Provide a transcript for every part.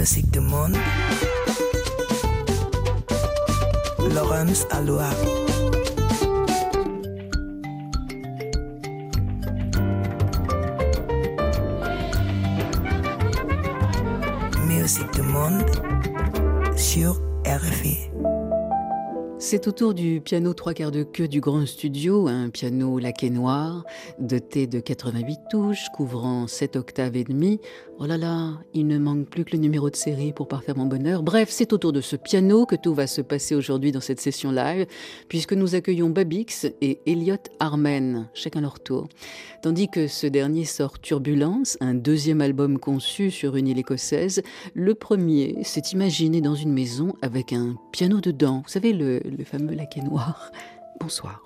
Musique du monde. Laurence Aloha. Musique du monde sur RFI. C'est autour du piano 3/4 de queue du grand studio, un piano laqué noir, doté de 88 touches, couvrant 7 octaves et demi. Oh là là, il ne manque plus que le numéro de série pour parfaire mon bonheur. Bref, c'est autour de ce piano que tout va se passer aujourd'hui dans cette session live, puisque nous accueillons Babix et Elliot Armen, chacun leur tour. Tandis que ce dernier sort Turbulence, un deuxième album conçu sur une île écossaise, le premier s'est imaginé dans une maison avec un piano dedans. Vous savez, le fameux laqué noir. Bonsoir.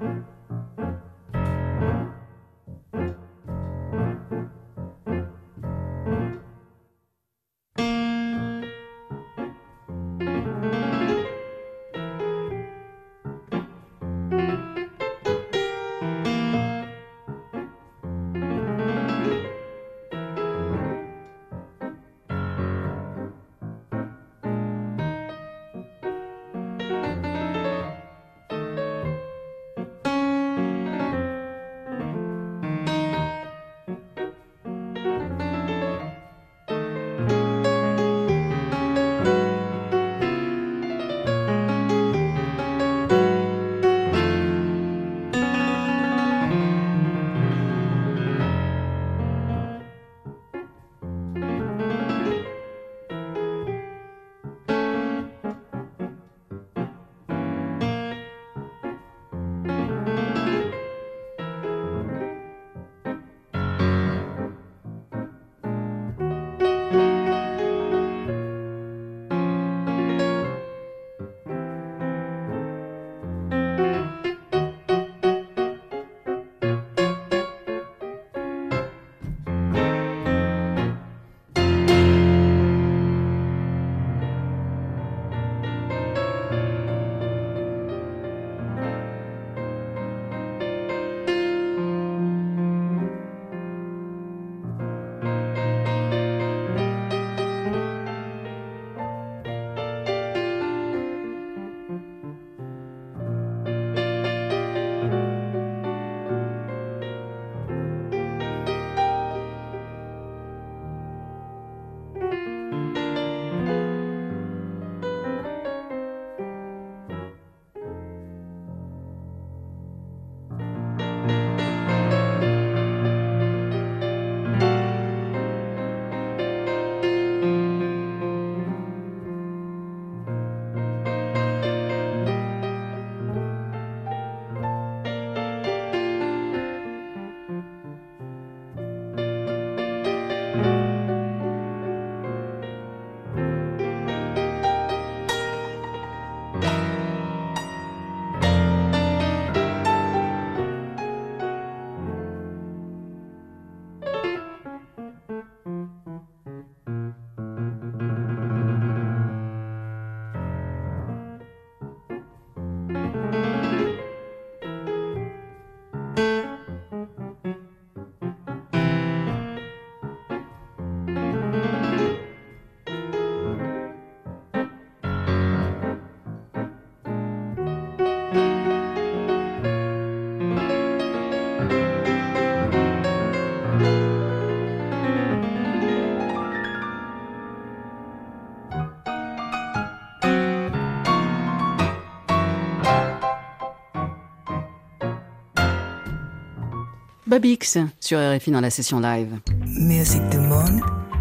Babix sur RFI dans la session live. Musique du monde.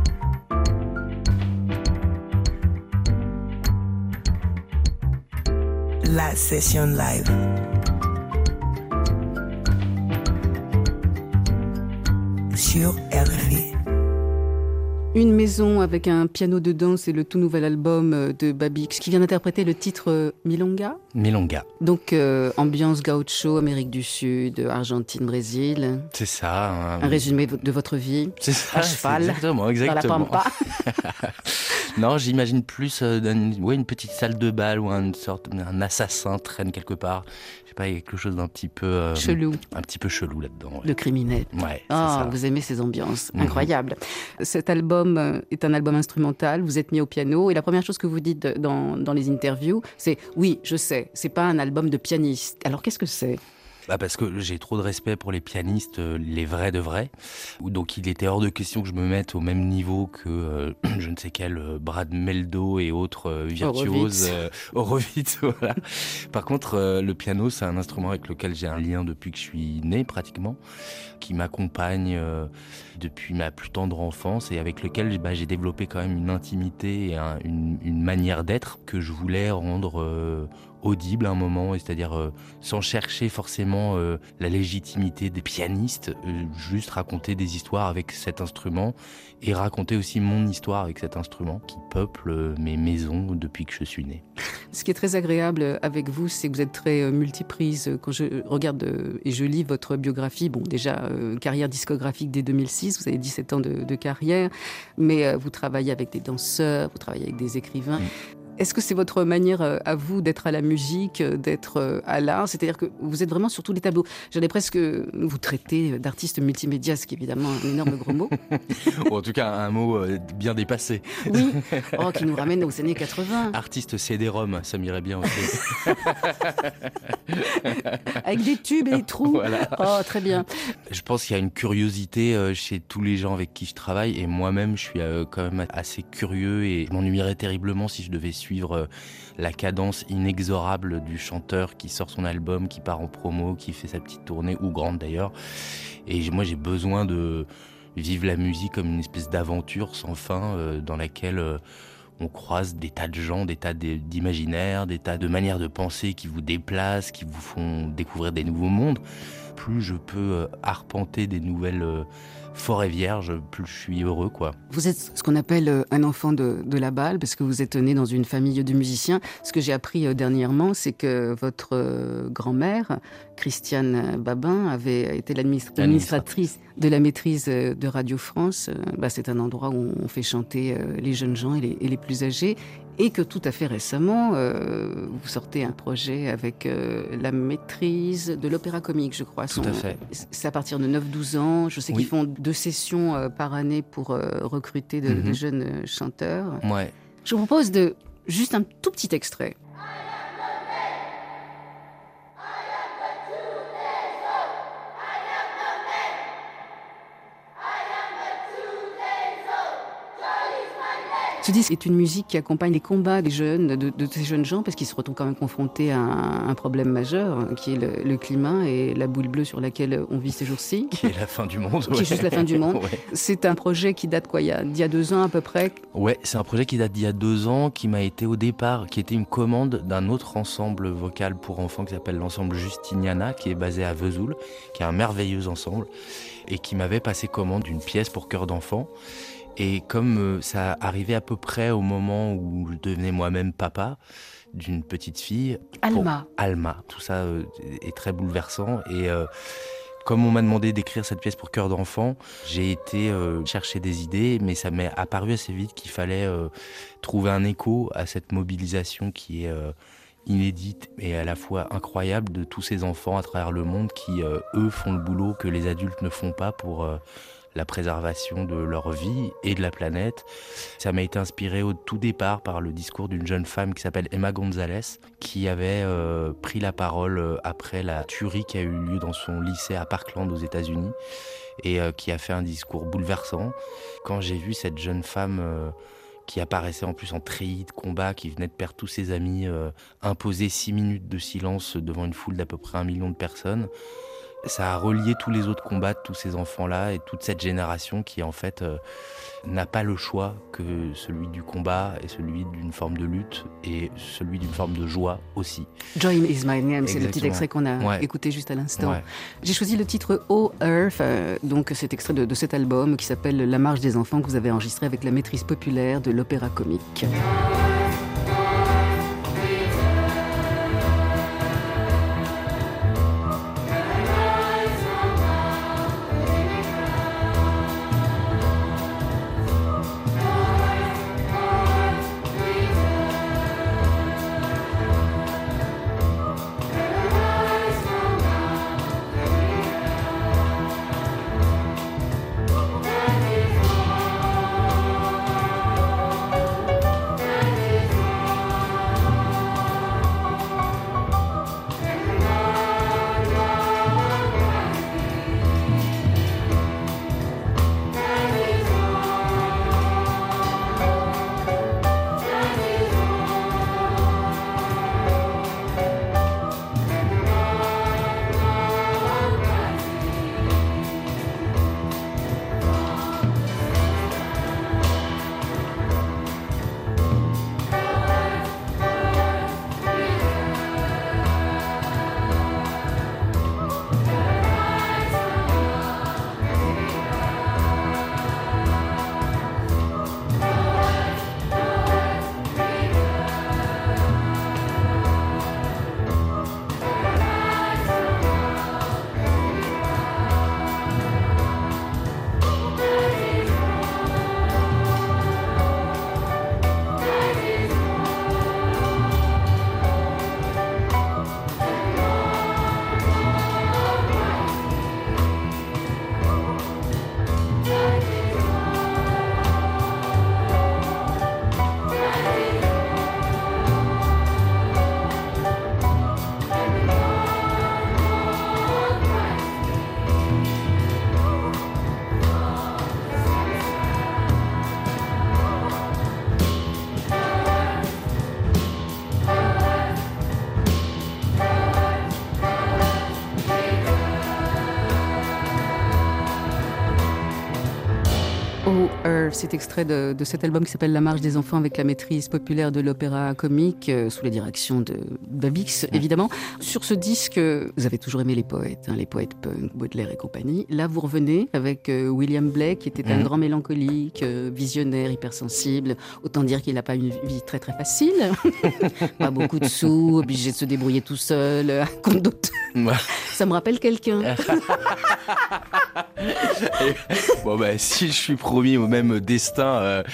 La session live. Sur RFI. Une maison avec un piano dedans, c'est le tout nouvel album de Babix qui vient d'interpréter le titre Milonga. Milonga. Donc ambiance gaucho, Amérique du Sud, Argentine, Brésil. C'est ça. Un résumé de votre vie. C'est ça. À cheval. Exactement. Dans la pampa. Non, j'imagine plus une petite salle de bal où un assassin traîne quelque part. Je sais pas, il y a quelque chose d'un petit peu chelou. Un petit peu chelou là-dedans. Ouais. Le criminel. Ouais. Ah, vous aimez ces ambiances. Incroyable. Cet album album est un album instrumental, vous êtes mis au piano, et la première chose que vous dites dans les interviews, c'est « Oui, je sais, c'est pas un album de pianiste ». Alors qu'est-ce que c'est ? Parce que j'ai trop de respect pour les pianistes, les vrais de vrais. Donc il était hors de question que je me mette au même niveau que je ne sais quel Brad Meldo et autres virtuoses. Horowitz, voilà. Par contre, le piano, c'est un instrument avec lequel j'ai un lien depuis que je suis né, pratiquement, qui m'accompagne depuis ma plus tendre enfance et avec lequel j'ai développé quand même une intimité et une manière d'être que je voulais rendre audible à un moment, c'est-à-dire sans chercher forcément la légitimité des pianistes, juste raconter des histoires avec cet instrument et raconter aussi mon histoire avec cet instrument qui peuple mes maisons depuis que je suis né. Ce qui est très agréable avec vous, c'est que vous êtes très multiprise. Quand je regarde et je lis votre biographie, bon déjà carrière discographique dès 2006, vous avez 17 ans de carrière, mais vous travaillez avec des danseurs, vous travaillez avec des écrivains. Est-ce que c'est votre manière à vous d'être à la musique, d'être à l'art ? C'est-à-dire que vous êtes vraiment sur tous les tableaux. J'allais presque vous traiter d'artiste multimédia, ce qui est évidemment un énorme gros mot. Ou en tout cas, un mot bien dépassé. Oui, qui nous ramène aux années 80. Artiste CD-ROM, ça m'irait bien aussi. Avec des tubes et des trous. Voilà. Oh, très bien. Je pense qu'il y a une curiosité chez tous les gens avec qui je travaille et moi-même, je suis quand même assez curieux et je m'ennuierais terriblement si je devais suivre la cadence inexorable du chanteur qui sort son album, qui part en promo, qui fait sa petite tournée, ou grande d'ailleurs. Et moi, j'ai besoin de vivre la musique comme une espèce d'aventure sans fin dans laquelle on croise des tas de gens, des tas d'imaginaires, des tas de manières de penser qui vous déplacent, qui vous font découvrir des nouveaux mondes. Plus je peux arpenter des nouvelles forêts vierges, plus je suis heureux, quoi. Vous êtes ce qu'on appelle un enfant de la balle, parce que vous êtes né dans une famille de musiciens. Ce que j'ai appris dernièrement, c'est que votre grand-mère, Christiane Babin, avait été l'administratrice de la maîtrise de Radio France. C'est un endroit où on fait chanter les jeunes gens et les plus âgés. Et que tout à fait récemment, vous sortez un projet avec la maîtrise de l'opéra comique, je crois. Tout à fait. C'est à partir de 9-12 ans. Je sais qu'ils font 2 sessions par année pour recruter de jeunes chanteurs. Ouais. Je vous propose juste un tout petit extrait. Ce disque est une musique qui accompagne les combats des jeunes, de ces jeunes gens, parce qu'ils se retrouvent quand même confrontés à un problème majeur, qui est le climat et la boule bleue sur laquelle on vit ces jours-ci. Qui est la fin du monde. Qui est juste la fin du monde. Ouais. C'est un projet qui date il y a 2 ans à peu près. Ouais, c'est un projet qui date d'il y a 2 ans, qui m'a été au départ, qui était une commande d'un autre ensemble vocal pour enfants qui s'appelle l'ensemble Justiniana, qui est basé à Vesoul, qui est un merveilleux ensemble, et qui m'avait passé commande d'une pièce pour chœur d'enfants. Et comme ça arrivait à peu près au moment où je devenais moi-même papa d'une petite fille... Alma. Tout ça est très bouleversant. Et comme on m'a demandé d'écrire cette pièce pour chœur d'enfant, j'ai été chercher des idées, mais ça m'est apparu assez vite qu'il fallait trouver un écho à cette mobilisation qui est... inédite et à la fois incroyable de tous ces enfants à travers le monde qui, eux, font le boulot que les adultes ne font pas pour la préservation de leur vie et de la planète. Ça m'a été inspiré au tout départ par le discours d'une jeune femme qui s'appelle Emma Gonzalez, qui avait pris la parole après la tuerie qui a eu lieu dans son lycée à Parkland aux États-Unis et qui a fait un discours bouleversant. Quand j'ai vu cette jeune femme... qui apparaissait en plus en treillis de combat, qui venait de perdre tous ses amis, imposer 6 minutes de silence devant une foule d'à peu près 1 million de personnes. Ça a relié tous les autres combats de tous ces enfants-là et toute cette génération qui, en fait, n'a pas le choix que celui du combat et celui d'une forme de lutte et celui d'une forme de joie aussi. Joy is my name, c'est le petit extrait qu'on a écouté juste à l'instant. Ouais. J'ai choisi le titre Oh Earth, donc cet extrait de cet album qui s'appelle La Marche des enfants que vous avez enregistré avec la maîtrise populaire de l'opéra comique. cet extrait de cet album qui s'appelle La Marche des enfants avec la maîtrise populaire de l'opéra comique, sous la direction de Babix, évidemment. Sur ce disque, vous avez toujours aimé les poètes, les poètes punk, Baudelaire et compagnie. Là, vous revenez avec William Blake, qui était un grand mélancolique, visionnaire, hypersensible. Autant dire qu'il n'a pas une vie très très facile. Pas beaucoup de sous, obligé de se débrouiller tout seul, à compte d'auteur. Ça me rappelle quelqu'un. Bon si je suis promis au même destin,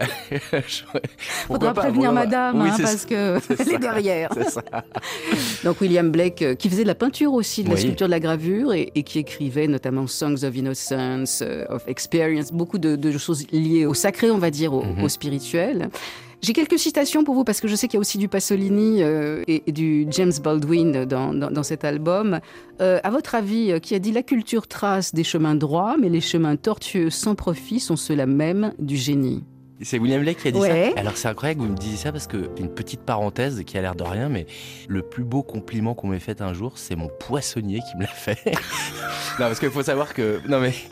faudra prévenir madame, parce qu'elle est derrière. C'est ça. Donc William Blake, qui faisait de la peinture aussi, de la sculpture, de la gravure, et qui écrivait notamment Songs of Innocence, of Experience, beaucoup de choses liées au sacré, on va dire, au spirituel. J'ai quelques citations pour vous, parce que je sais qu'il y a aussi du Pasolini et du James Baldwin dans cet album. À votre avis, qui a dit « La culture trace des chemins droits, mais les chemins tortueux sans profit sont ceux-là même du génie ». C'est William Blake qui a dit ça. Alors c'est incroyable que vous me disiez ça, parce que, une petite parenthèse qui a l'air de rien, mais le plus beau compliment qu'on m'ait fait un jour, c'est mon poissonnier qui me l'a fait. Non, parce qu'il faut savoir que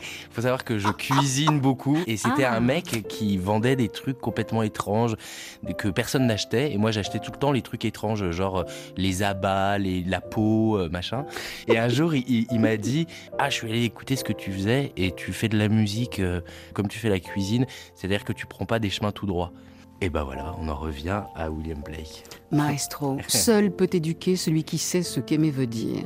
je cuisine beaucoup, et c'était un mec qui vendait des trucs complètement étranges que personne n'achetait, et moi j'achetais tout le temps les trucs étranges, genre les abats, la peau, machin. Et un jour il m'a dit « Ah, je suis allé écouter ce que tu faisais, et tu fais de la musique comme tu fais la cuisine, c'est-à-dire que tu prends pas des chemins tout droits. » Et ben voilà, on en revient à William Blake. Maestro, seul peut éduquer celui qui sait ce qu'aimer veut dire.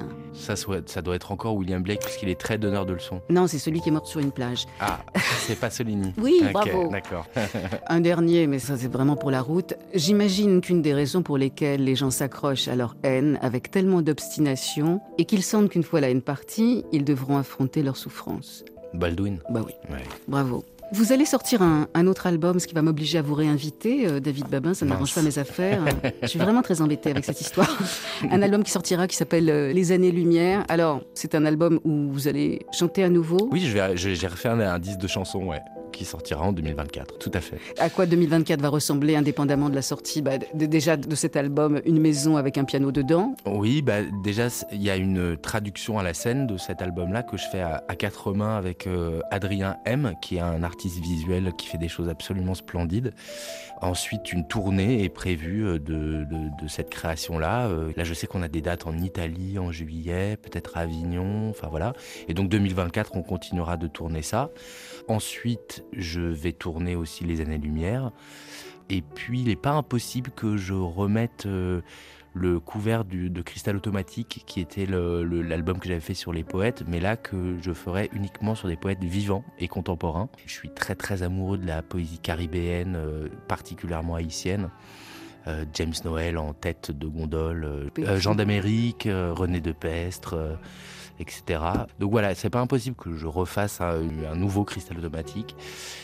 Ça doit être encore William Blake, puisqu'il est très donneur de leçons. Non, c'est celui qui est mort sur une plage. Ah, c'est Pasolini. Oui, okay, bravo. D'accord. Un dernier, mais ça c'est vraiment pour la route. J'imagine qu'une des raisons pour lesquelles les gens s'accrochent à leur haine avec tellement d'obstination est qu'ils sentent qu'une fois la haine partie, ils devront affronter leur souffrance. Baldwin. Bah oui, ouais. Bravo. Vous allez sortir un autre album, ce qui va m'obliger à vous réinviter, David Babin, ça n'arrange pas mes affaires. Je suis vraiment très embêtée avec cette histoire. Un album qui sortira, qui s'appelle Les Années-Lumière. Alors, c'est un album où vous allez chanter à nouveau ? Oui, j'ai refait un disque de chansons, qui sortira en 2024, tout à fait. À quoi 2024 va ressembler, indépendamment de la sortie déjà de cet album, Une maison avec un piano dedans ? Oui, déjà, il y a une traduction à la scène de cet album-là que je fais à quatre mains avec Adrien M, qui est un artiste visuel qui fait des choses absolument splendides. Ensuite, une tournée est prévue de cette création-là. Là, je sais qu'on a des dates en Italie en juillet, peut-être à Avignon, enfin voilà. Et donc 2024, on continuera de tourner ça. Ensuite, je vais tourner aussi Les Années-Lumière. Et puis, il n'est pas impossible que je remette le couvert de Cristal Automatique, qui était l'album que j'avais fait sur les poètes, mais là que je ferai uniquement sur des poètes vivants et contemporains. Je suis très très amoureux de la poésie caribéenne, particulièrement haïtienne. James Noël en tête de gondole, Jean d'Amérique, René de Pestre, etc. Donc voilà, c'est pas impossible que je refasse un nouveau Cristal Automatique.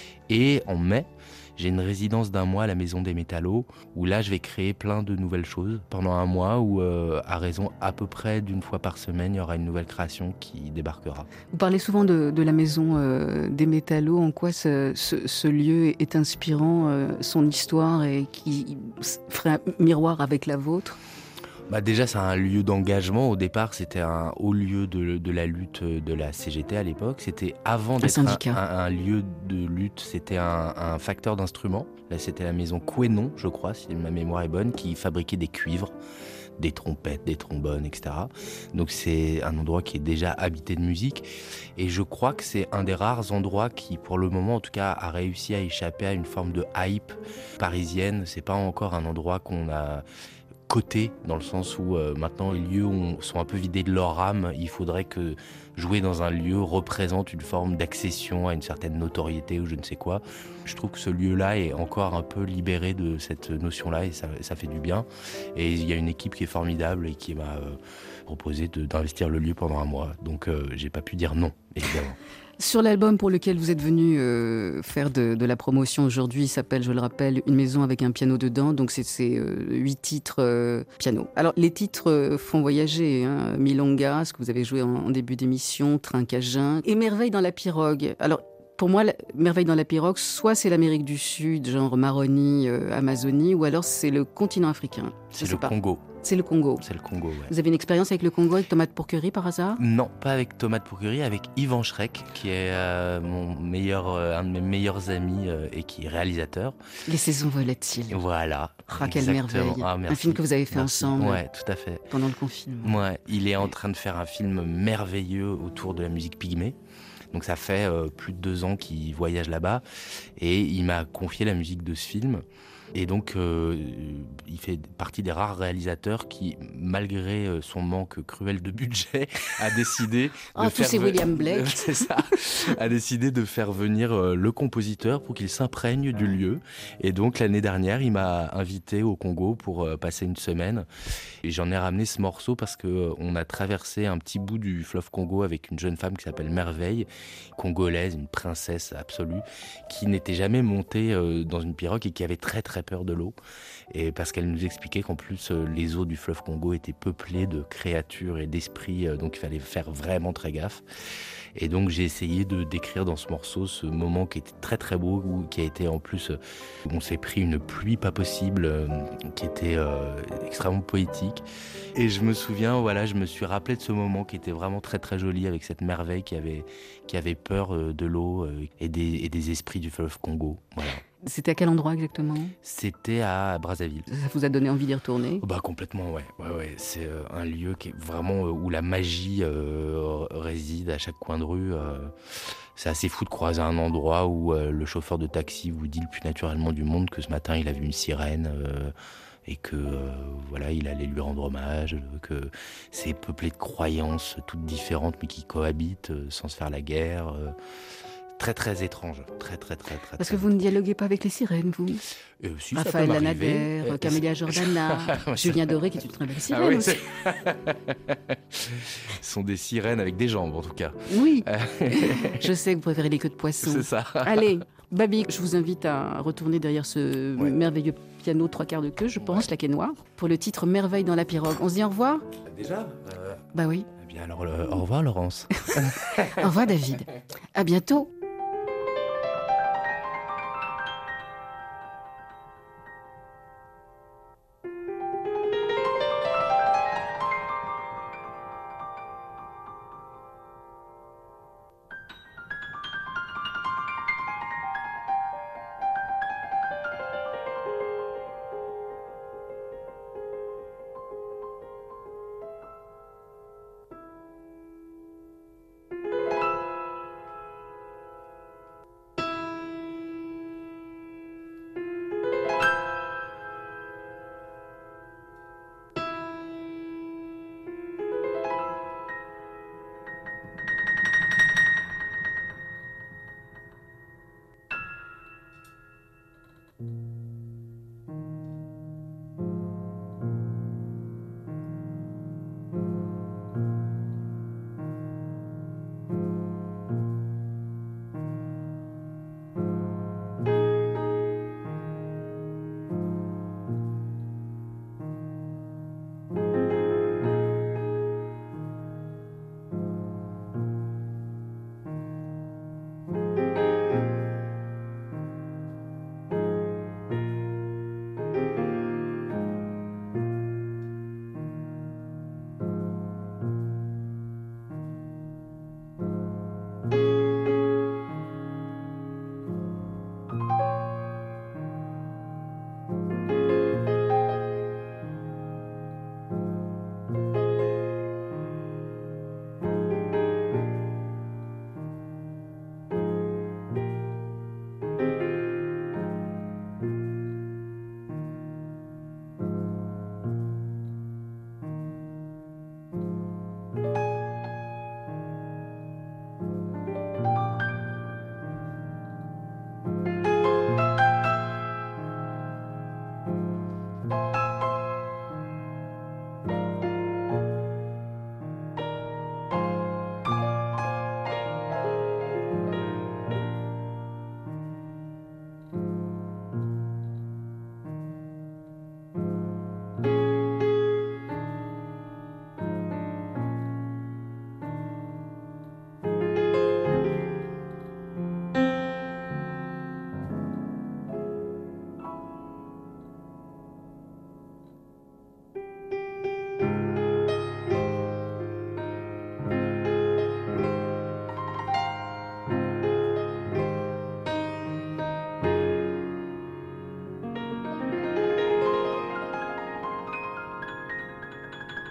Et en mai, j'ai une résidence d'1 mois à la Maison des Métallos, où là je vais créer plein de nouvelles choses pendant 1 mois, où à raison à peu près d'1 fois par semaine, il y aura une nouvelle création qui débarquera. Vous parlez souvent de la Maison des Métallos. En quoi ce lieu est inspirant, son histoire, et qui ferait un miroir avec la vôtre ? Déjà, c'est un lieu d'engagement. Au départ, c'était un haut lieu de la lutte de la CGT à l'époque. C'était avant d'être un lieu de lutte, c'était un facteur d'instruments. Là, c'était la maison Quénon, je crois, si ma mémoire est bonne, qui fabriquait des cuivres, des trompettes, des trombones, etc. Donc c'est un endroit qui est déjà habité de musique. Et je crois que c'est un des rares endroits qui, pour le moment en tout cas, a réussi à échapper à une forme de hype parisienne. C'est pas encore un endroit qu'on a coté, dans le sens où maintenant les lieux sont un peu vidés de leur âme. Il faudrait que jouer dans un lieu représente une forme d'accession à une certaine notoriété ou je ne sais quoi. Je trouve que ce lieu-là est encore un peu libéré de cette notion-là, et ça fait du bien. Et il y a une équipe qui est formidable et qui m'a proposé d'investir le lieu pendant 1 mois. Donc j'ai pas pu dire non, évidemment. Sur l'album pour lequel vous êtes venu faire de la promotion aujourd'hui, il s'appelle, je le rappelle, Une maison avec un piano dedans. Donc c'est 8 titres piano. Alors les titres font voyager, hein. Milonga, ce que vous avez joué en début d'émission, Trinquagin, Émerveille dans la pirogue. Alors Pour moi, la merveille dans la pirogue, soit c'est l'Amérique du Sud, genre Maroni, Amazonie, ou alors c'est le continent africain. C'est le Congo. C'est le Congo. C'est le Congo, ouais. Vous avez une expérience avec le Congo, avec tomate pourquerie par hasard? Non, pas avec tomate pourquerie, avec Yvan Schreck, qui est un de mes meilleurs amis et qui est réalisateur. Les saisons volatiles. Voilà. Ah, quelle merveille. Un film que vous avez fait ensemble. Ouais, tout à fait. Pendant le confinement. Ouais, il est en train de faire un film merveilleux autour de la musique pygmée. Donc ça fait plus de 2 ans qu'il voyage là-bas et il m'a confié la musique de ce film. Et donc, il fait partie des rares réalisateurs qui, malgré son manque cruel de budget, a décidé de tous ces William Blake. C'est ça, a décidé de faire venir le compositeur pour qu'il s'imprègne du lieu. Et donc, l'année dernière, il m'a invité au Congo pour passer une semaine. Et j'en ai ramené ce morceau parce que on a traversé un petit bout du fleuve Congo avec une jeune femme qui s'appelle Merveille, congolaise, une princesse absolue, qui n'était jamais montée dans une pirogue et qui avait très très peur de l'eau, et parce qu'elle nous expliquait qu'en plus les eaux du fleuve Congo étaient peuplées de créatures et d'esprits, donc il fallait faire vraiment très gaffe. Et donc j'ai essayé de décrire dans ce morceau ce moment qui était très très beau, qui a été en plus, on s'est pris une pluie pas possible, qui était extrêmement poétique. Et je me souviens, voilà, je me suis rappelé de ce moment qui était vraiment très très joli, avec cette merveille qui avait peur de l'eau et des esprits du fleuve Congo. Voilà. C'était à quel endroit exactement? C'était à Brazzaville. Ça vous a donné envie d'y retourner? Bah complètement, ouais. C'est un lieu qui est vraiment où la magie réside à chaque coin de rue. C'est assez fou de croiser un endroit où le chauffeur de taxi vous dit le plus naturellement du monde que ce matin il a vu une sirène et que voilà, il allait lui rendre hommage, que c'est peuplé de croyances toutes différentes mais qui cohabitent sans se faire la guerre. Très très étrange, très. Parce que vous ne dialoguez pas avec les sirènes, vous? Si, Raphaël Lanader, Camélia Jordana, Julien Doré qui est une très belle sirène aussi. Ce sont des sirènes avec des jambes en tout cas. Oui, je sais que vous préférez les queues de poisson. C'est ça. Allez, Babi, je vous invite à retourner derrière ce merveilleux piano 3/4 de queue, je pense, laquais noir, pour le titre Merveille dans la pirogue. On se dit au revoir? Déjà Bah oui. Eh bien alors, au revoir Laurence. Au revoir David. À bientôt.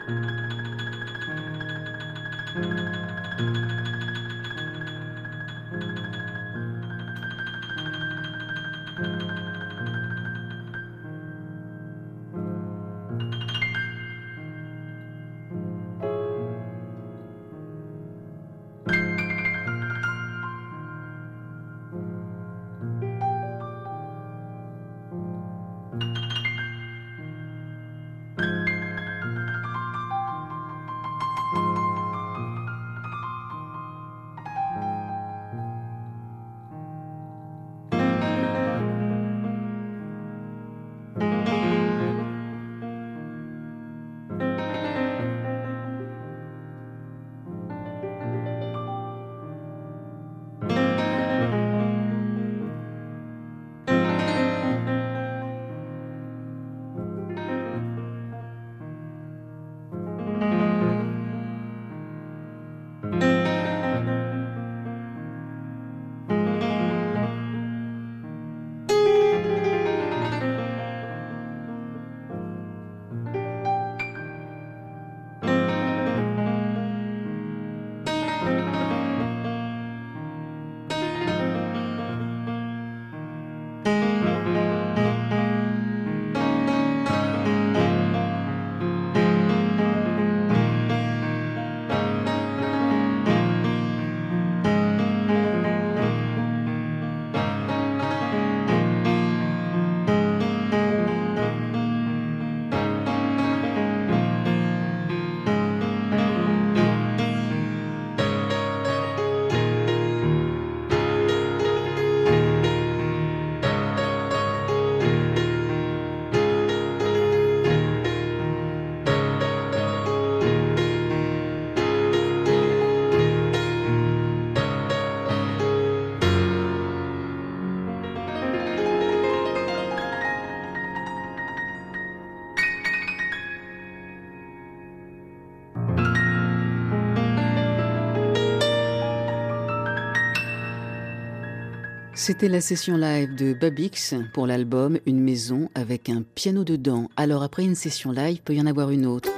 C'était la session live de Babix pour l'album Une maison avec un piano dedans. Alors après une session live, peut y en avoir une autre.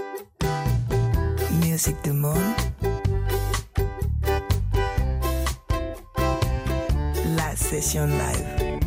Musique du monde. La session live.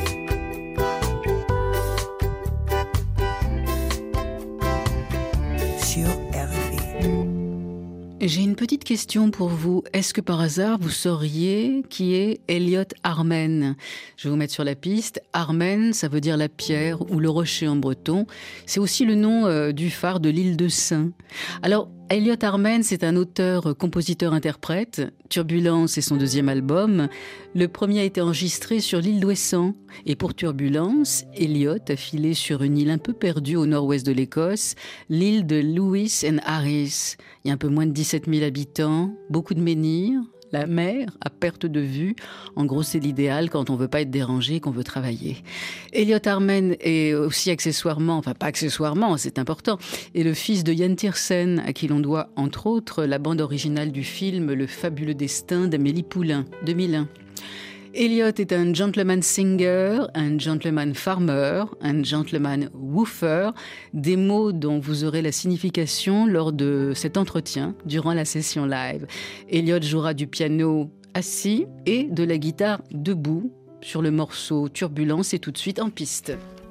Sur RFI. J'ai une petite question pour vous. Est-ce que par hasard vous sauriez qui est Elliott Armen ? Je vais vous mettre sur la piste. Armen, ça veut dire la pierre ou le rocher en breton. C'est aussi le nom du phare de l'île de Sein. Alors, Elliott Armen, c'est un auteur, compositeur, interprète. Turbulence est son deuxième album. Le premier a été enregistré sur l'île d'Ouessant. Et pour Turbulence, Elliott a filé sur une île un peu perdue au nord-ouest de l'Écosse, l'île de Lewis and Harris. Il y a un peu moins de 17 000 habitants, beaucoup de menhirs, la mer à perte de vue. En gros, c'est l'idéal quand on veut pas être dérangé, qu'on veut travailler. Elliott Armen est aussi accessoirement, enfin pas accessoirement, c'est important, est le fils de Yann Tiersen, à qui l'on doit, entre autres, la bande originale du film Le fabuleux destin d'Amélie Poulain, 2001. Elliott est un gentleman singer, un gentleman farmer, un gentleman woofer, des mots dont vous aurez la signification lors de cet entretien durant la session live. Elliott jouera du piano assis et de la guitare debout sur le morceau Turbulence et tout de suite en piste.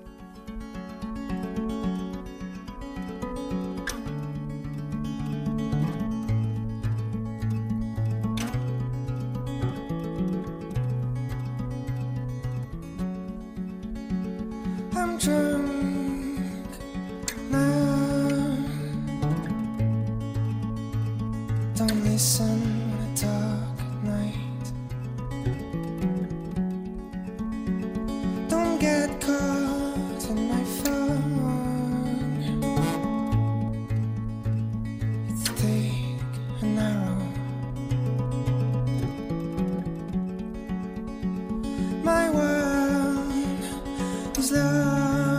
I'm drunk now. Don't listen when I talk at night. Don't get caught in my phone. It's thick and narrow. My world is lost.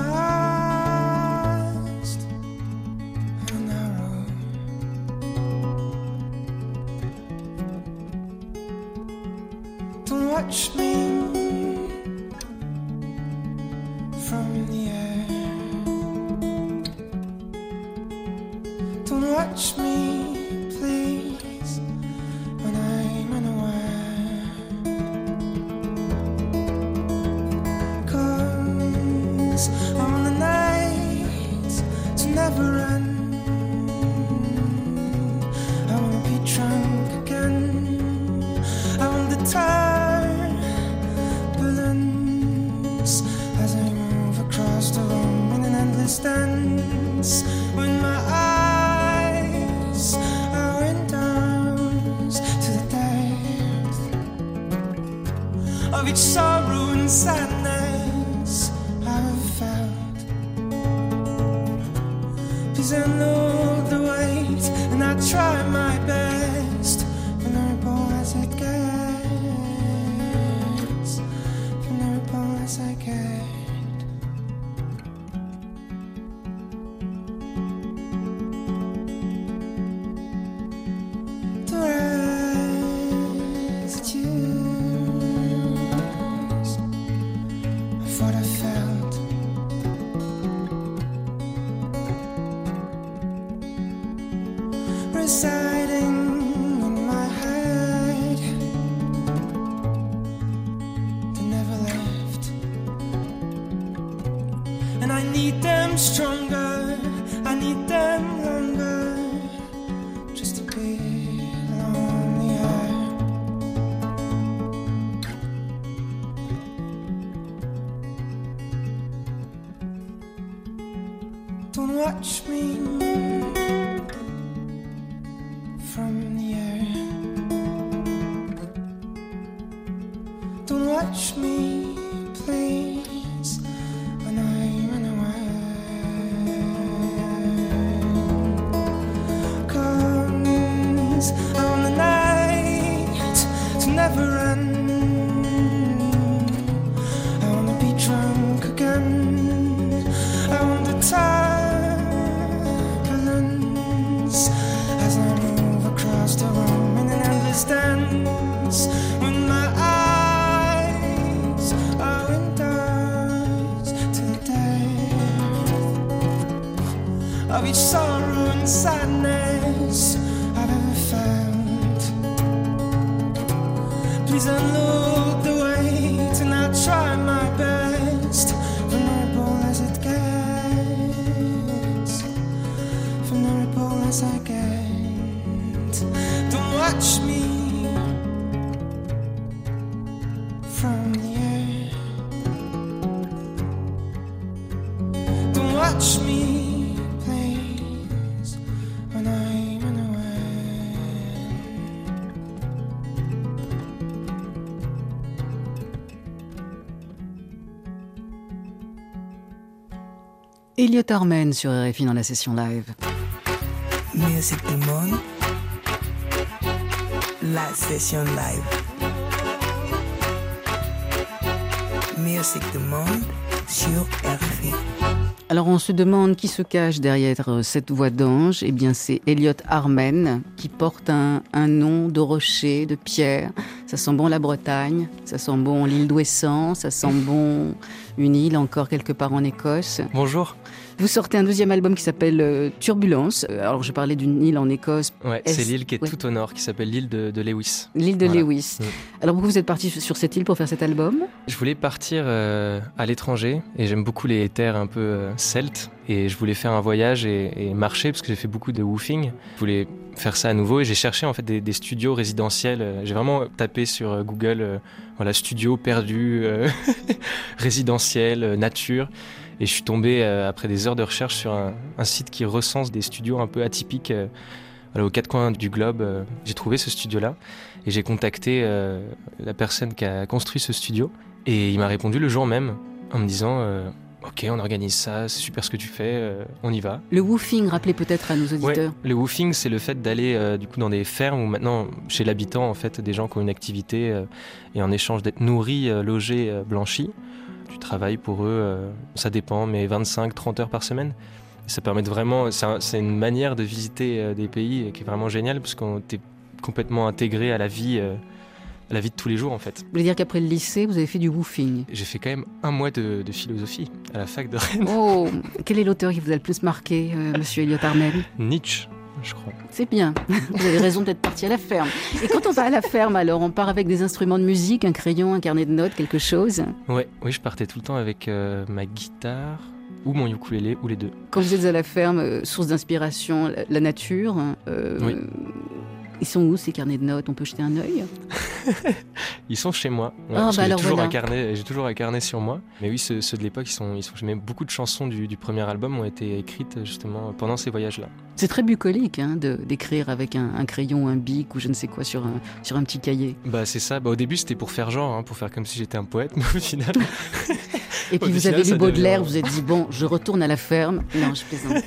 Watch me from the air. Don't watch me, please, when I'm unaware. 'Cause I want the night to never end. I wanna be drunk again. I want the turbulence as I move across the room in an endless dance. When my eyes are windows to the depth of each sorrow and sadness I've felt. Please unload the weight, and I try my best, vulnerable as it gets, vulnerable as I get. The residues of what I felt. Residing in my head, they never left. And I need them stronger, I need them longer, just to be lonelier. Don't watch me from the air. Don't watch me, please, when I'm unaware. 'Cause I want the night to never end. I wanna be drunk again. I want the turbulence as I move across the room in an endless dance. When my eyes are windows to the depth of each sorrow and sadness I've ever felt. Please unload the weight, and I'll try my best, vulnerable as it gets, vulnerable as I get. Don't watch me from the air. Don't watch me, please, when I'm unaware. Elliot Armen sur RFI dans la session live. Musique du monde. La session live. Musique du monde sur RFI. Alors on se demande qui se cache derrière cette voix d'ange. Eh bien c'est Elliot Armen qui porte un nom de rocher, de pierre. Ça sent bon la Bretagne, ça sent bon l'île d'Ouessant, ça sent bon une île encore quelque part en Écosse. Bonjour. Vous sortez un deuxième album qui s'appelle Turbulence. Alors je parlais d'une île en Écosse. Ouais, c'est l'île qui est tout au nord, qui s'appelle l'île de Lewis. L'île de Voilà. Lewis. Alors pourquoi vous êtes parti sur cette île pour faire cet album ? Je voulais partir à l'étranger et j'aime beaucoup les terres un peu celtes et je voulais faire un voyage et marcher parce que j'ai fait beaucoup de woofing. Je voulais faire ça à nouveau et j'ai cherché en fait des studios résidentiels. J'ai vraiment tapé sur Google voilà, studio perdu, résidentiel, nature. Et je suis tombé, après des heures de recherche, sur un site qui recense des studios un peu atypiques aux quatre coins du globe. J'ai trouvé ce studio-là et j'ai contacté la personne qui a construit ce studio. Et il m'a répondu le jour même en me disant Ok, on organise ça, c'est super ce que tu fais, on y va. Le woofing, rappelez peut-être à nos auditeurs. Ouais, le woofing, c'est le fait d'aller du coup dans des fermes où maintenant, chez l'habitant, en fait, des gens qui ont une activité et en échange d'être nourris, logés, blanchis. Tu travailles pour eux, ça dépend, mais 25-30 heures par semaine. Et ça permet de vraiment, c'est une manière de visiter des pays qui est vraiment géniale parce qu'on est complètement intégré à la vie de tous les jours en fait. Vous voulez dire qu'après le lycée, vous avez fait du woofing ? J'ai fait quand même 1 mois de philosophie à la fac de Rennes. Oh, quel est l'auteur qui vous a le plus marqué, monsieur Elliot Armen ? Nietzsche. je crois. C'est bien. Vous avez raison d'être parti à la ferme. Et quand on va à la ferme, alors, on part avec des instruments de musique, un crayon, un carnet de notes, quelque chose? Ouais, oui, je partais tout le temps avec ma guitare ou mon ukulélé, ou les deux. Quand vous êtes à la ferme, source d'inspiration, la nature, Oui. Ils sont où ces carnets de notes? On peut jeter un œil? Ils sont chez moi. Ouais, Ah, parce bah que alors voilà. j'ai toujours un carnet sur moi. Mais oui, ceux de l'époque, mais beaucoup de chansons du premier album ont été écrites justement pendant ces voyages-là. C'est très bucolique d'écrire avec un crayon, un bic ou je ne sais quoi sur un petit cahier. Bah c'est ça. Bah, au début, c'était pour faire genre, pour faire comme si j'étais un poète, mais au final. Et puis Au vous final, avez lu ça Baudelaire, devient- vous êtes dit bon, je retourne à la ferme. Non, je plaisante.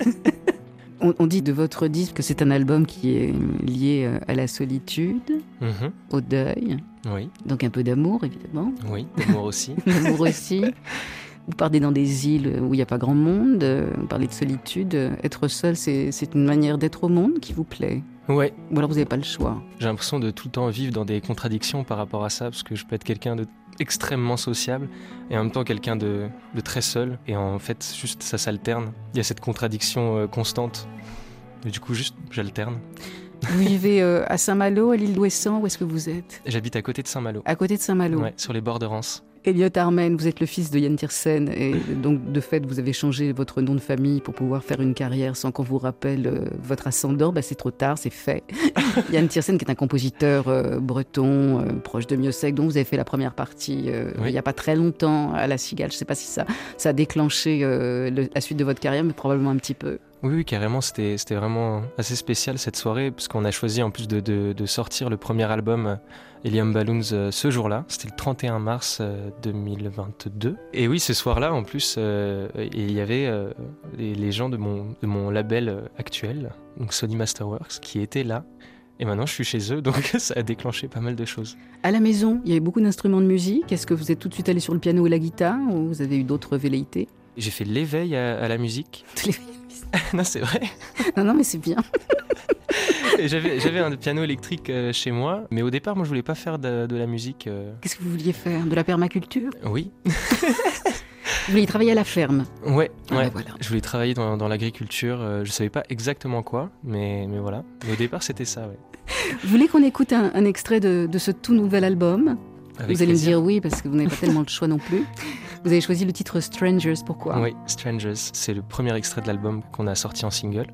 On dit de votre disque que c'est un album qui est lié à la solitude, Mhm. au deuil, Oui, donc un peu d'amour évidemment, oui, d'amour aussi. d'amour aussi. Vous partez dans des îles où il n'y a pas grand monde, vous parlez de solitude. Être seul, c'est une manière d'être au monde qui vous plaît. Ouais, Ou alors vous n'avez pas le choix. j'ai l'impression de tout le temps vivre dans des contradictions par rapport à ça, parce que je peux être quelqu'un de extrêmement sociable et en même temps quelqu'un de très seul. Et en fait, juste ça s'alterne. Il y a cette contradiction constante. Et du coup, juste j'alterne. Vous vivez à Saint-Malo, à l'île d'Ouessant, où est-ce que vous êtes? J'habite à côté de Saint-Malo. À côté de Saint-Malo. Ouais, sur les bords de Rance. Elliot Armen, vous êtes le fils de Yann Tiersen et donc de fait vous avez changé votre nom de famille pour pouvoir faire une carrière sans qu'on vous rappelle votre ascendant. C'est trop tard, c'est fait. Yann Tiersen qui est un compositeur breton proche de Miossec dont vous avez fait la première partie Oui. il n'y a pas très longtemps à La Cigale. Je ne sais pas si ça a déclenché la suite de votre carrière, mais probablement un petit peu. Oui, carrément, c'était vraiment assez spécial cette soirée, parce qu'on a choisi en plus de sortir le premier album Helium Balloons ce jour-là. C'était le 31 mars 2022. Et oui, ce soir-là, en plus, il y avait les gens de mon label actuel, donc Sony Masterworks, qui étaient là. Et maintenant, je suis chez eux, donc ça a déclenché pas mal de choses. À la maison, il y avait beaucoup d'instruments de musique. Est-ce que vous êtes tout de suite allé sur le piano et la guitare ou vous avez eu d'autres velléités? J'ai fait l'éveil à la musique. Non, c'est vrai. Non, mais c'est bien. Et j'avais un piano électrique chez moi, mais au départ, moi, je voulais pas faire de la musique. Qu'est-ce que vous vouliez faire? De la permaculture? Oui. Vous vouliez travailler à la ferme? Ouais. Voilà. Je voulais travailler dans l'agriculture. Je savais pas exactement quoi, mais voilà. Mais au départ, c'était ça, ouais. Vous voulez qu'on écoute un extrait de ce tout nouvel album? Avec Vous allez plaisir. me dire oui, parce que vous n'avez pas tellement le choix non plus. Vous avez choisi le titre Strangers, pourquoi? Oui, Strangers. C'est le premier extrait de l'album qu'on a sorti en single.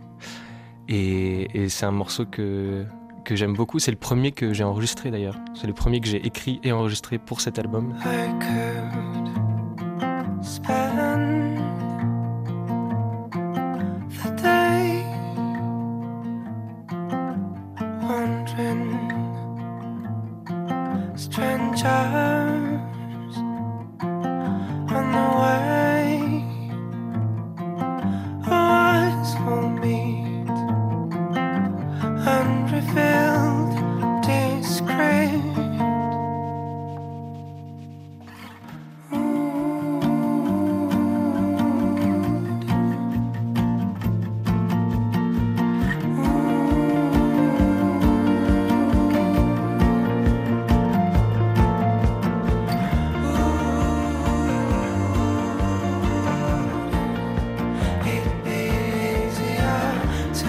Et c'est un morceau que j'aime beaucoup. C'est le premier que j'ai enregistré d'ailleurs. C'est le premier que j'ai écrit et enregistré pour cet album. I could spend the day wandering strangers on the way. Our eyes will meet unrevealed, discreet. It'd be easier to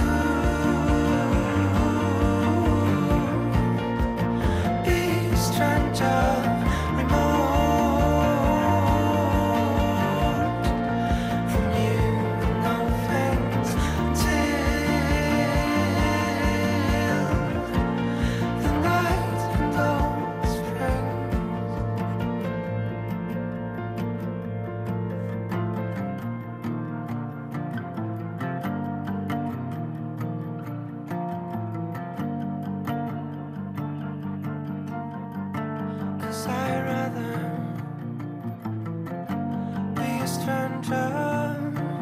be a stranger, remote from you, no offense, till the night goes spring. Cause I'd rather be a stranger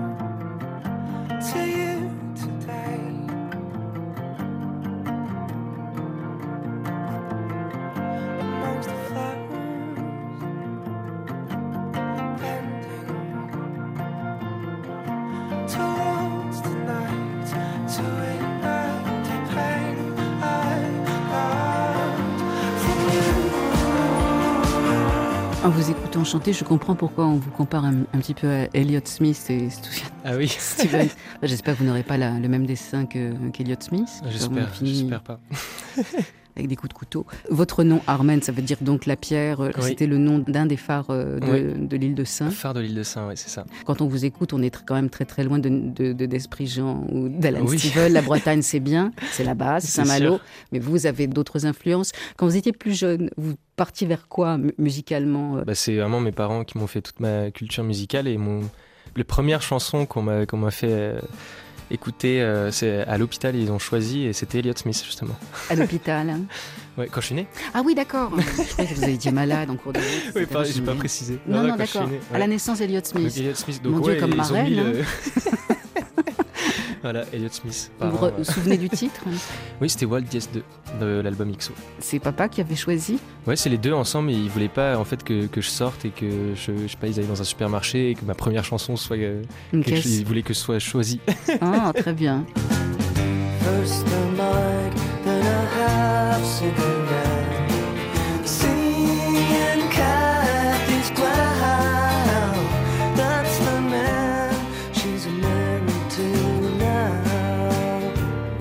to you today. Amongst the flowers bending towards the night to ignite the pain I got from you. En vous écoutant chanter, je comprends pourquoi on vous compare un petit peu à Elliott Smith et Ah oui. Steven. J'espère que vous n'aurez pas le même dessin qu'Elliott Smith. J'espère pas. Avec des coups de couteau. Votre nom, Armen, ça veut dire donc la pierre. Oui. C'était le nom d'un des phares de l'île de Sein. Phare de l'île de Sein, oui, c'est ça. Quand on vous écoute, on est quand même très très loin d'Esprit Jean ou d'Alan Oui. Stivell. La Bretagne, c'est bien, c'est la base, C'est Saint-Malo. sûr. Mais vous avez d'autres influences. Quand vous étiez plus jeune, vous partiez vers quoi musicalement C'est vraiment mes parents qui m'ont fait toute ma culture musicale et les premières chansons qu'on m'a fait écouter, c'est à l'hôpital, ils ont choisi et c'était Elliott Smith justement. À l'hôpital hein. Ouais, quand je suis né. Ah oui, d'accord. Je croyais que vous avez été malade en cours de route. Oui, etc. j'ai pas précisé. Non, quand je suis d'accord. né, À la naissance, Elliott Smith. Elliott Smith, donc Mon Dieu, comme ils ma ont mis reine, Voilà, Elliott Smith. Vous vous souvenez du titre Oui, c'était Wild Yes 2 de l'album XO. C'est papa qui avait choisi. Ouais, c'est les deux ensemble et ils voulaient pas en fait que je sorte et que je sais pas, ils allaient dans un supermarché et que ma première chanson soit Une quelque chose, caisse. ils voulaient que ce soit choisi. Ah, très bien. First the mic, then a half cigarette. Seeing Kathy's clown. That's the man she's married to now.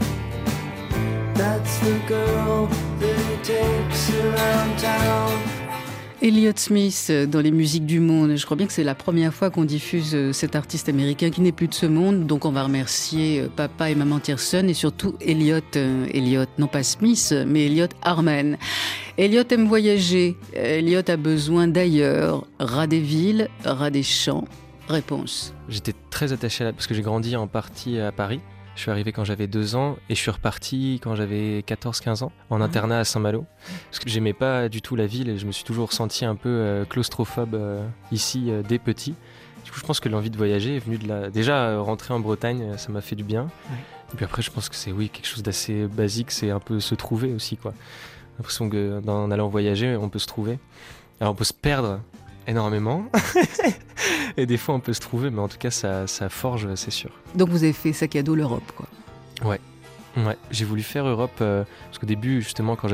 That's the girl that takes her around town. Elliott Smith dans les musiques du monde. Je crois bien que c'est la première fois qu'on diffuse cet artiste américain qui n'est plus de ce monde. Donc on va remercier papa et maman Tierson et surtout Elliott, non pas Smith, mais Elliott Armen. Elliott aime voyager. Elliott a besoin d'ailleurs. Ras des villes, ras des champs. Réponse. J'étais très attaché parce que j'ai grandi en partie à Paris. Je suis arrivé quand j'avais 2 ans et je suis reparti quand j'avais 14-15 ans en internat à Saint-Malo. Parce que j'aimais pas du tout la ville et je me suis toujours ressenti un peu claustrophobe ici dès petit. Du coup, je pense que l'envie de voyager est venue de là. Déjà, rentrer en Bretagne, ça m'a fait du bien. Ouais. Et puis après, je pense que c'est quelque chose d'assez basique, c'est un peu se trouver aussi, quoi. J'ai l'impression qu'en allant voyager, on peut se trouver. Alors, on peut se perdre énormément. Et des fois, on peut se trouver, mais en tout cas, ça forge, c'est sûr. Donc vous avez fait sac à dos l'Europe, quoi. Ouais, j'ai voulu faire Europe parce qu'au début, justement, quand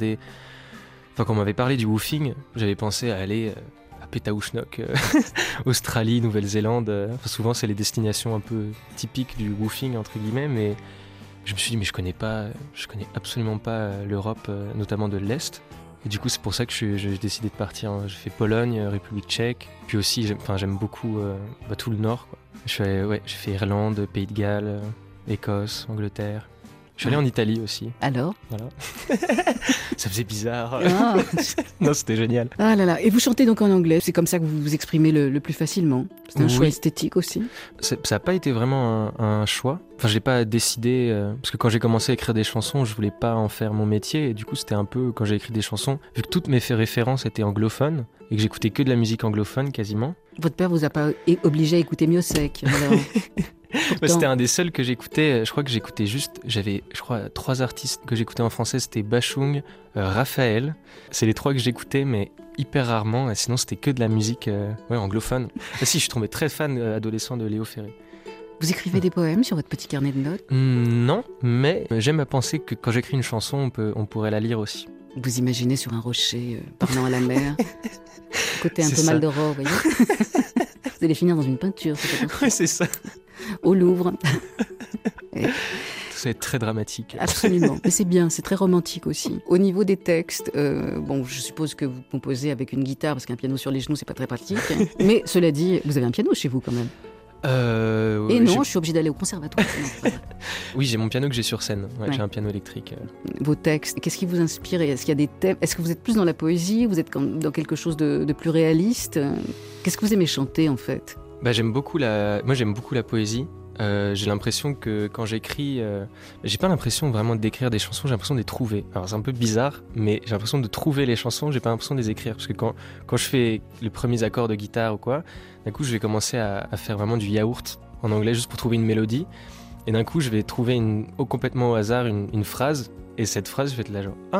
on m'avait parlé du woofing, j'avais pensé à aller à Pétaouchnok, Australie, Nouvelle-Zélande. Souvent, c'est les destinations un peu typiques du woofing, entre guillemets, mais je me suis dit, mais je connais absolument pas l'Europe, notamment de l'Est. Et du coup, c'est pour ça que j'ai décidé de partir. J'ai fait Pologne, République tchèque, puis aussi, j'aime beaucoup tout le Nord, quoi. J'ai fait Irlande, Pays de Galles, Écosse, Angleterre. Je suis allé en Italie aussi. Alors Voilà. Ça faisait bizarre. Ah. Non, c'était génial. Ah là là. Et vous chantez donc en anglais. C'est comme ça que vous vous exprimez le plus facilement. C'est un Oui. choix esthétique aussi. Ça n'a pas été vraiment un choix. Enfin, je n'ai pas décidé, parce que quand j'ai commencé à écrire des chansons, je voulais pas en faire mon métier. Et du coup, c'était un peu, quand j'ai écrit des chansons, vu que toutes mes références étaient anglophones, et que j'écoutais que de la musique anglophone quasiment. Votre père vous a pas obligé à écouter Miossec. Alors. Pourtant, C'était un des seuls que j'écoutais. Je crois que j'écoutais j'avais 3 artistes que j'écoutais en français. C'était Bachung, Raphaël. C'est les 3 que j'écoutais, mais hyper rarement. Et sinon, c'était que de la musique anglophone. Ah si, je suis tombé très fan adolescent de Léo Ferré. vous écrivez des poèmes sur votre petit carnet de notes. Non, mais j'aime à penser que quand j'écris une chanson, on pourrait la lire aussi. Vous imaginez sur un rocher, parlant à la mer. Côté un C'est peu ça. Maldoror, vous voyez. Vous allez finir dans une peinture, peut-être. Ouais, c'est ça. Au Louvre. Tout ça est très dramatique. Absolument. Mais c'est bien, c'est très romantique aussi. Au niveau des textes, je suppose que vous composez avec une guitare, parce qu'un piano sur les genoux, c'est pas très pratique. Mais cela dit, vous avez un piano chez vous quand même. Et non, je suis obligée d'aller au conservatoire. Non, c'est pas vrai. Oui, j'ai mon piano que j'ai sur scène. Ouais, Ouais. J'ai un piano électrique. Vos textes, qu'est-ce qui vous inspire? Est-ce qu'il y a des thèmes? Est-ce que vous êtes plus dans la poésie? Vous êtes dans quelque chose de plus réaliste? Qu'est-ce que vous aimez chanter en fait? J'aime beaucoup la poésie. J'ai l'impression que quand j'écris, j'ai pas l'impression vraiment d'écrire des chansons, j'ai l'impression de les trouver. Alors c'est un peu bizarre, mais j'ai l'impression de trouver les chansons, j'ai pas l'impression de les écrire. Parce que quand je fais les premiers accords de guitare ou quoi, d'un coup je vais commencer à faire vraiment du yaourt en anglais juste pour trouver une mélodie. Et d'un coup je vais trouver complètement au hasard une phrase, et cette phrase je vais être là genre « Ah !»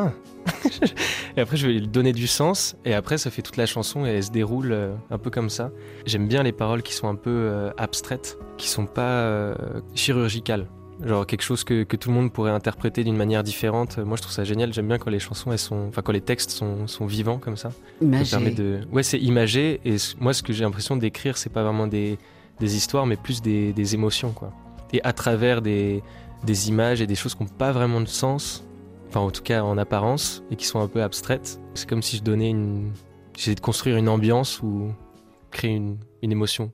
Et après je vais lui donner du sens, et après ça fait toute la chanson et elle se déroule un peu comme ça. J'aime bien les paroles qui sont un peu abstraites, qui sont pas chirurgicales. genre quelque chose que tout le monde pourrait interpréter d'une manière différente. Moi, je trouve ça génial. J'aime bien quand les chansons, quand les textes sont vivants comme ça. Imagé. Ouais, c'est imagé. Et moi, ce que j'ai l'impression d'écrire, c'est pas vraiment des histoires, mais plus des émotions, quoi. Et à travers des images et des choses qui n'ont pas vraiment de sens, enfin en tout cas en apparence, et qui sont un peu abstraites. C'est comme si j'essayais de construire une ambiance ou créer une émotion.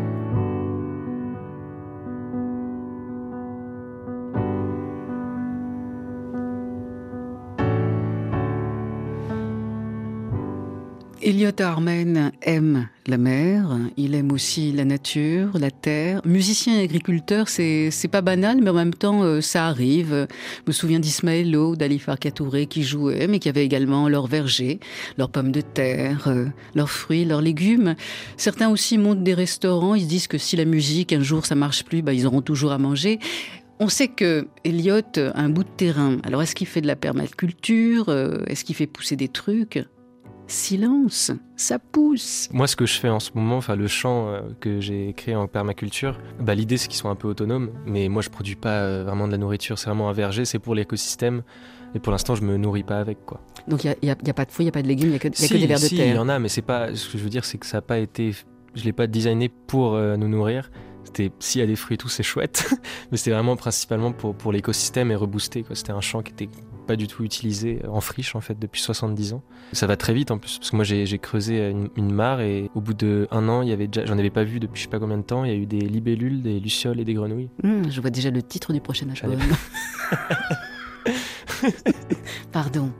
Elliot Armen aime la mer, il aime aussi la nature, la terre. Musicien et agriculteur, c'est pas banal, mais en même temps, ça arrive. Je me souviens d'Ismaël Lo, d'Ali Farka Touré qui jouaient, mais qui avaient également leurs vergers, leurs pommes de terre, leurs fruits, leurs légumes. Certains aussi montent des restaurants, ils se disent que si la musique, un jour, ça marche plus, ils auront toujours à manger. On sait que Elliot a un bout de terrain. Alors, est-ce qu'il fait de la permaculture? Est-ce qu'il fait pousser des trucs? Silence, ça pousse. Moi, ce que je fais en ce moment, le chant que j'ai créé en permaculture, l'idée c'est qu'ils soient un peu autonomes, mais moi je produis pas vraiment de la nourriture, c'est vraiment un verger, c'est pour l'écosystème, et pour l'instant je me nourris pas avec, quoi. Donc il y a pas de fruits, il y a pas de légumes, il y a que des vers de terre. Il y en a, mais c'est pas. Ce que je veux dire, c'est que ça a pas été. Je l'ai pas designé pour nous nourrir. S'il y a des fruits et tout, c'est chouette, mais c'était vraiment principalement pour l'écosystème et rebooster, quoi. C'était un champ qui était pas du tout utilisé en friche en fait depuis 70 ans. Ça va très vite en plus parce que moi j'ai creusé une mare et au bout d'1 an, j'en avais pas vu depuis je sais pas combien de temps, il y a eu des libellules, des lucioles et des grenouilles. Je vois déjà le titre du prochain album. Pardon.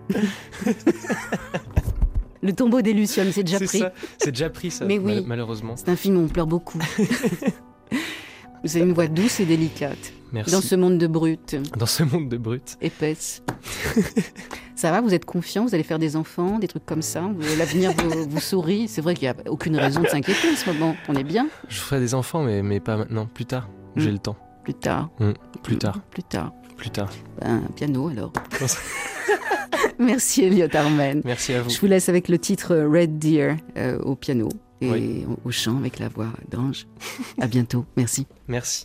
Le tombeau des lucioles, c'est déjà pris. C'est déjà pris ça, mais oui, malheureusement. C'est un film où on pleure beaucoup. Vous avez une voix douce et délicate. Merci. Dans ce monde de brutes. Dans ce monde de brutes. Épaisse. Ça va, vous êtes confiant, vous allez faire des enfants, des trucs comme ça, l'avenir vous sourit. C'est vrai qu'il n'y a aucune raison de s'inquiéter en ce moment, on est bien. Je ferai des enfants, mais pas maintenant, plus tard. J'ai le temps. Plus tard. Plus tard. Plus tard. Plus tard. Piano alors. Merci Elliot Armen. Merci à vous. Je vous laisse avec le titre Red Deer au piano et oui. au chant avec la voix d'Ange. À bientôt. Merci. Merci.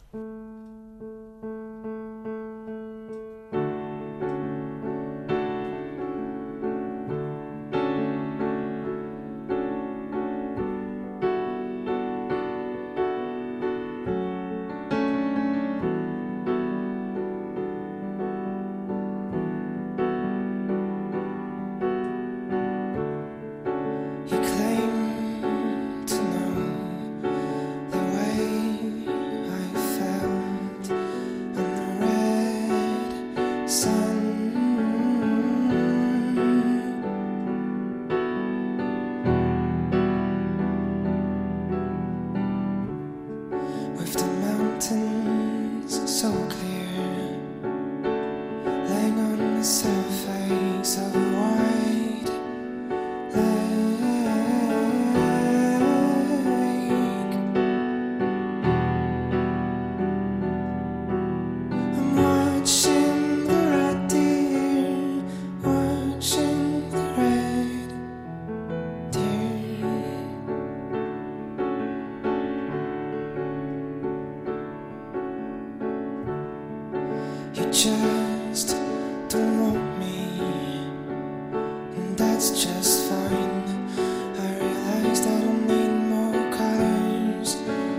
Just don't want me, and that's just fine. I realized I don't need more colors.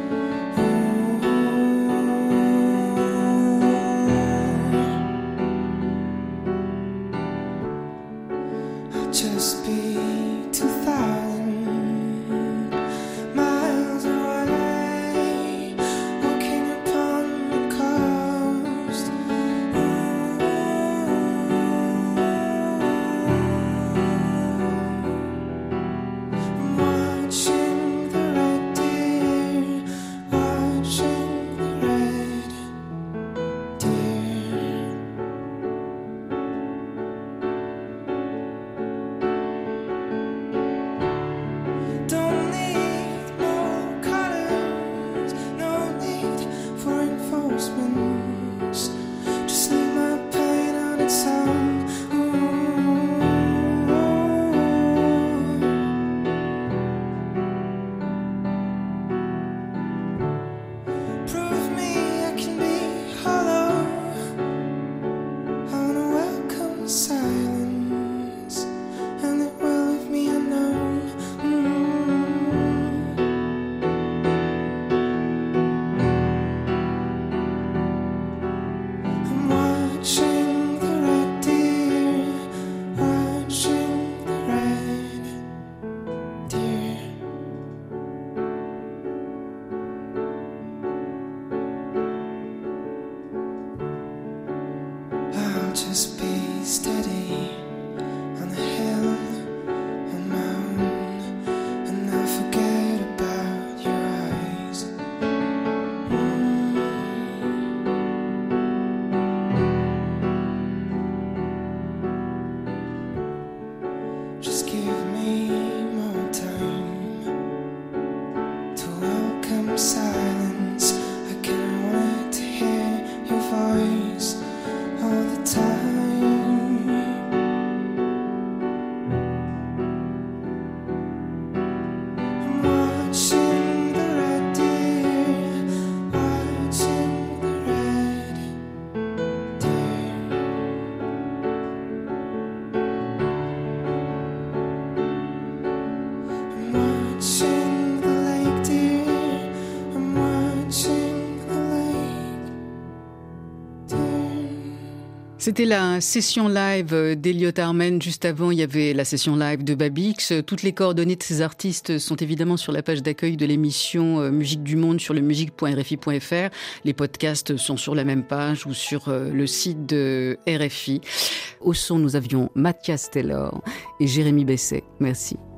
I'll just be 2,000 miles away, walking upon the coast. just be steady on the hill, on mountain, and I'll forget about your eyes. Just give me more time to welcome silence. I can't wait to hear your voice all the time. I'm watching the red deer, watching the red deer. I'm watching the lake deer, I'm watching the lake deer. C'était la session live d'Elliot Armen. Juste avant, il y avait la session live de Babix. Toutes les coordonnées de ces artistes sont évidemment sur la page d'accueil de l'émission Musique du Monde sur le musique.rfi.fr. Les podcasts sont sur la même page ou sur le site de RFI. Au son, nous avions Mathias Taylor et Jérémy Besset. Merci.